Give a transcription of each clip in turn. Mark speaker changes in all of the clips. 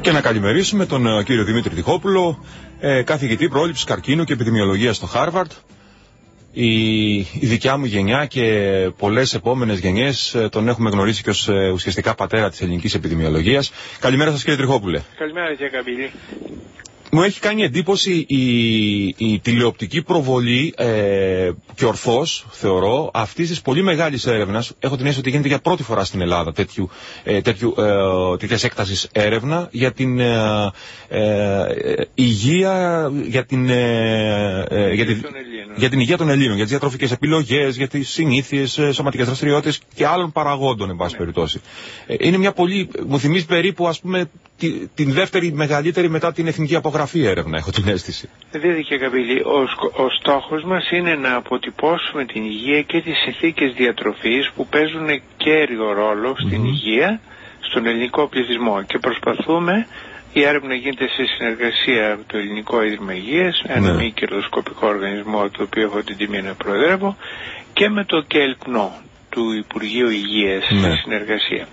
Speaker 1: Και να καλημερίσουμε τον κύριο Δημήτρη Τυχόπουλο, καθηγητή πρόληψης καρκίνου και επιδημιολογίας στο Χάρβαρντ. Η δικιά μου γενιά και πολλές επόμενες γενιές τον έχουμε γνωρίσει και ως ουσιαστικά πατέρα της ελληνικής επιδημιολογίας. Καλημέρα σας, κύριε Τριχόπουλε.
Speaker 2: Καλημέρα, κύριε Καμπύλη.
Speaker 1: Μου έχει κάνει εντύπωση η τηλεοπτική προβολή και ορθώς, θεωρώ, αυτής της πολύ μεγάλης έρευνας. Έχω την αίσθηση ότι γίνεται για πρώτη φορά στην Ελλάδα τέτοιας έκτασης έρευνα για την υγεία, για την υγεία των Ελλήνων, για τις διατροφικές επιλογές, για τις συνήθειες, σωματικές δραστηριότητες και άλλων παραγόντων, εν πάση περιπτώσει. Είναι μια πολύ, μου θυμίζει περίπου, ας πούμε, την δεύτερη μεγαλύτερη μετά την εθνική απογραφή έρευνα, έχω την αίσθηση.
Speaker 2: Δείτε, κύριε Καμπύλη, ο στόχος μας είναι να αποτυπώσουμε την υγεία και τις συνθήκες διατροφής που παίζουν κέριο ρόλο στην υγεία, στον ελληνικό πληθυσμό, και προσπαθούμε. Η έρευνα γίνεται σε συνεργασία με το Ελληνικό Ίδρυμα Υγείας, ένα μη κερδοσκοπικό οργανισμό το οποίο έχω την τιμή να προεδρεύω, και με το ΚΕΛΚΝΟ του Υπουργείου Υγείας σε συνεργασία.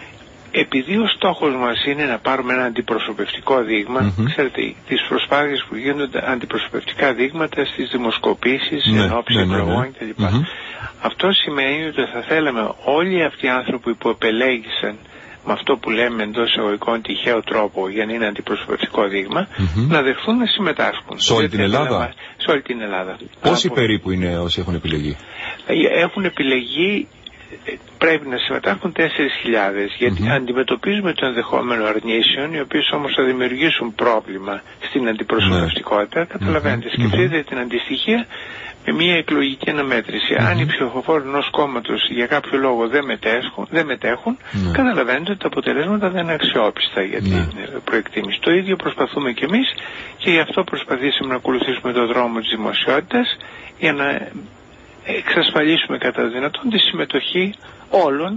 Speaker 2: Επειδή ο στόχος μας είναι να πάρουμε ένα αντιπροσωπευτικό δείγμα, ξέρετε, τις προσπάθειες που γίνονται αντιπροσωπευτικά δείγματα στις δημοσκοπήσεις, ενόψει εκλογών κλπ. Αυτό σημαίνει ότι θα θέλαμε όλοι αυτοί οι άνθρωποι που επελέγησαν με αυτό που λέμε εντός εισαγωγικών τυχαίο τρόπο για να είναι αντιπροσωπευτικό δείγμα, να δεχθούν να συμμετάσχουν.
Speaker 1: Σε όλη την Ελλάδα?
Speaker 2: Σε όλη την Ελλάδα.
Speaker 1: Πόσοι περίπου είναι όσοι έχουν επιλεγεί?
Speaker 2: Έχουν επιλεγεί, πρέπει να συμμετάσχουν 4.000, γιατί αντιμετωπίζουμε το ενδεχόμενο αρνήσεων, οι οποίες όμως θα δημιουργήσουν πρόβλημα στην αντιπροσωπευτικότητα. Καταλαβαίνετε, σκεφτείτε την αντιστοιχεία με μια εκλογική αναμέτρηση. Αν οι ψηφοφόροι ενός κόμματος για κάποιο λόγο δεν μετέχουν, καταλαβαίνετε ότι τα αποτελέσματα δεν είναι αξιόπιστα για την προεκτίμηση. Το ίδιο προσπαθούμε κι εμείς, και γι' αυτό προσπαθήσαμε να ακολουθήσουμε τον δρόμο της δημοσιότητας, για να εξασφαλίσουμε κατά δυνατόν τη συμμετοχή όλων.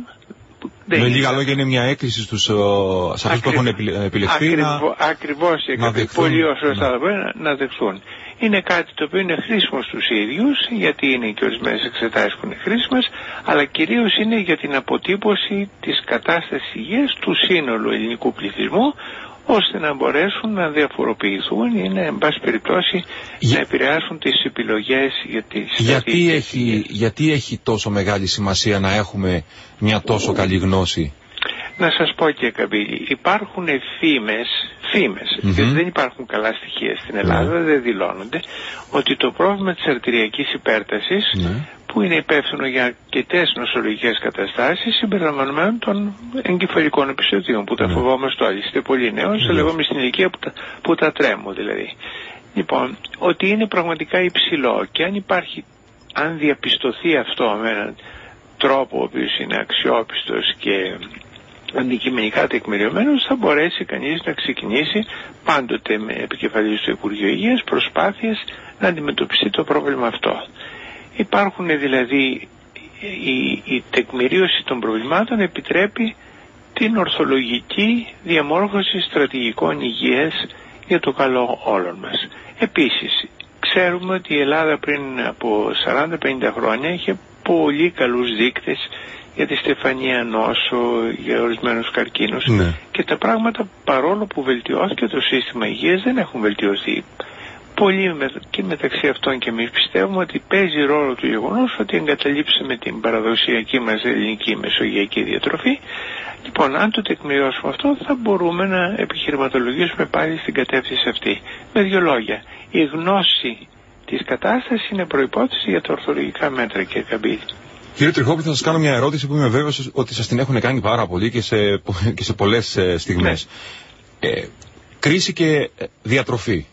Speaker 1: Με λίγα λόγια, είναι μια έκκληση σε αυτούς που έχουν επιλεχθεί
Speaker 2: ακριβώς, πολύ σωστά να δεχθούν. Είναι κάτι το οποίο είναι χρήσιμο στους ίδιους, γιατί είναι και ορισμένες εξετάσεις που είναι χρήσιμες, αλλά κυρίως είναι για την αποτύπωση της κατάστασης υγείας του σύνολου ελληνικού πληθυσμού, ώστε να μπορέσουν να διαφοροποιηθούν ή να, εν πάση περιπτώσει, να επηρεάσουν τις επιλογές για τις
Speaker 1: γιατί έχει τόσο μεγάλη σημασία να έχουμε μια τόσο καλή γνώση?
Speaker 2: Να σας πω, κύριε Καμπύλη, υπάρχουν φήμες, γιατί δεν υπάρχουν καλά στοιχεία στην Ελλάδα, δεν δηλώνονται, ότι το πρόβλημα της αρτηριακής υπέρτασης, που είναι υπεύθυνο για αρκετές νοσολογικές καταστάσεις, συμπεριλαμβανομένων των εγκεφαλικών επεισοδίων, που τα φοβόμαστε όλοι. Είστε πολύ νέος, εγώ είμαι στην ηλικία που τα τρέμω δηλαδή. Λοιπόν, ότι είναι πραγματικά υψηλό, και αν διαπιστωθεί αυτό με έναν τρόπο ο οποίος είναι αξιόπιστος και αντικειμενικά τεκμηριωμένος, θα μπορέσει κανείς να ξεκινήσει, πάντοτε με επικεφαλής του Υπουργείου Υγείας, προσπάθειες να αντιμετωπιστεί το πρόβλημα αυτό. Υπάρχουν δηλαδή, η τεκμηρίωση των προβλημάτων επιτρέπει την ορθολογική διαμόρφωση στρατηγικών υγείας για το καλό όλων μας. Επίσης, ξέρουμε ότι η Ελλάδα πριν από 40-50 χρόνια είχε πολύ καλούς δείκτες για τη στεφανία νόσο, για ορισμένους καρκίνους, και τα πράγματα, παρόλο που βελτιώθηκε το σύστημα υγείας, δεν έχουν βελτιωθεί. Πολλοί και μεταξύ αυτών και εμείς πιστεύουμε ότι παίζει ρόλο το γεγονός ότι εγκαταλείψαμε την παραδοσιακή μας ελληνική μεσογειακή διατροφή. Λοιπόν, αν το τεκμηριώσουμε αυτό, θα μπορούμε να επιχειρηματολογήσουμε πάλι στην κατεύθυνση αυτή. Με δύο λόγια, η γνώση της κατάστασης είναι προϋπόθεση για τα ορθολογικά μέτρα, κύριε Καμπύλη.
Speaker 1: Κύριε Τριχόπουλο, θα σας κάνω μια ερώτηση που είμαι βέβαιος ότι σας την έχουν κάνει πάρα πολύ και σε πολλές στιγμές. Κρίση και διατροφή.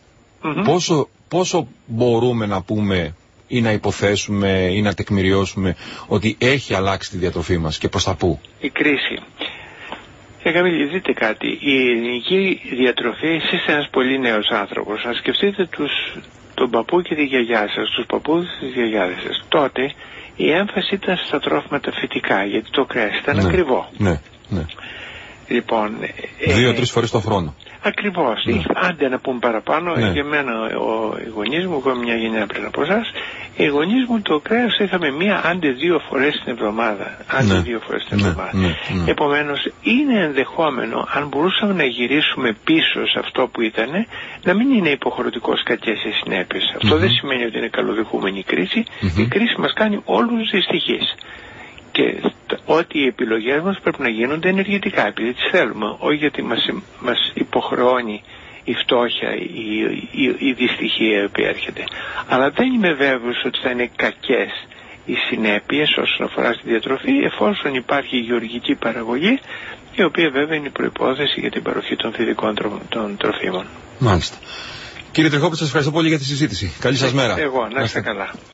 Speaker 1: Πόσο μπορούμε να πούμε ή να υποθέσουμε ή να τεκμηριώσουμε ότι έχει αλλάξει τη διατροφή μας και προς τα πού?
Speaker 2: Η κρίση. Καμίλη, δείτε κάτι. Η ελληνική διατροφή, εσείς είστε ένας πολύ νέος άνθρωπος. Αν σκεφτείτε τον παππού και τη γιαγιά σας, τους παππούδες και τις γιαγιάδες σας. Τότε η έμφαση ήταν στα τρόφιμα τα φυτικά, γιατί το κρέας ήταν ακριβό.
Speaker 1: Ναι.
Speaker 2: Λοιπόν,
Speaker 1: 2-3 φορές το χρόνο.
Speaker 2: Ακριβώς. Άντε να πούμε παραπάνω, για μένα οι γονείς μου, εγώ μια γενιά πριν από εσάς, οι γονείς μου το κρέας είχαμε μία άντε 2 φορές την εβδομάδα. Άντε 2 φορές την εβδομάδα. Επομένως είναι ενδεχόμενο, αν μπορούσαμε να γυρίσουμε πίσω σε αυτό που ήταν, να μην είναι υποχρεωτικός κακές οι συνέπειες. Αυτό δεν σημαίνει ότι είναι καλοδεχούμενη η κρίση. Η κρίση μας κάνει όλους δυστυχείς. Και ότι οι επιλογές μας πρέπει να γίνονται ενεργητικά, επειδή τις θέλουμε, όχι γιατί μας υποχρεώνει η φτώχεια, η δυστυχία που έρχεται. Αλλά δεν είμαι βέβαιος ότι θα είναι κακές οι συνέπειες όσον αφορά στη διατροφή, εφόσον υπάρχει η γεωργική παραγωγή, η οποία βέβαια είναι η προϋπόθεση για την παροχή των θετικών των τροφίμων.
Speaker 1: Μάλιστα. Κύριε Τριχόπουλο, σας ευχαριστώ πολύ για τη συζήτηση. Καλή σας μέρα.
Speaker 2: Εγώ, να είστε καλά.